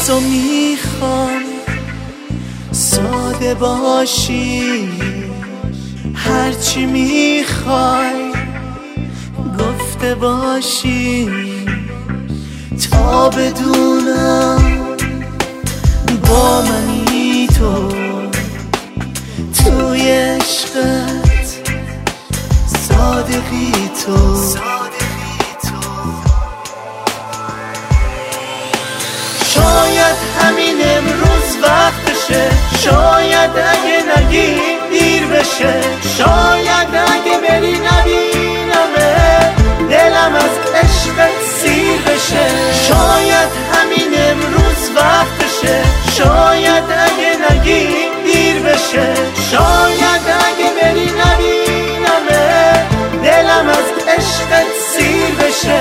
تو میخوام ساده باشی، هرچی میخوای گفته باشی، تا بدونم با منی تو توی عشقت، صادقی تو. شاید همین امروز وقتشه، شاید اگه نگی دیر بشه، شاید اگه بری نبینمه دلم از عشقت سیر بشه. شاید همین امروز وقتشه، شاید اگه نگی دیر بشه، شاید اگه بری نبینمه دلم از عشقت سیر بشه.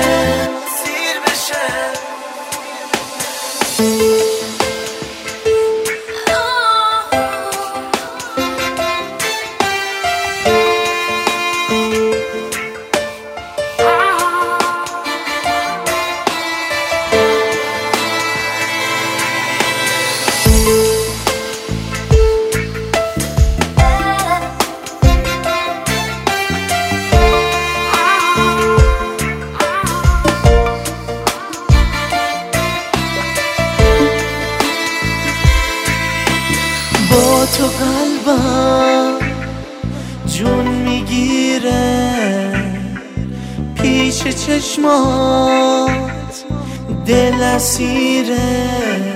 با تو قلبم جون میگیره، پیش چشمات دل اسیره،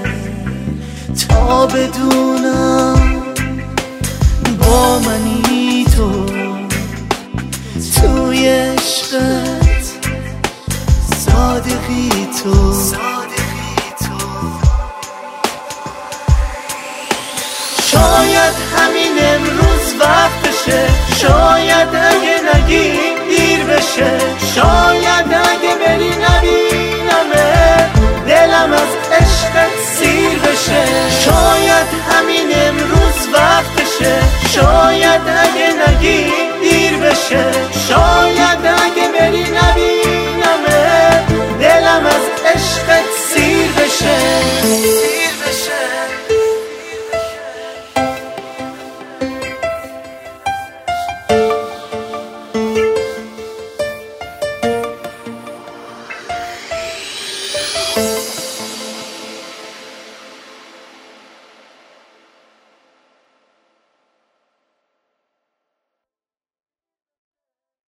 تا بدونم با منی تو توی عشقت، صادقی تو. شاید همین امروز وقتشه، شاید اگه نگی دیر بشه، شاید اگه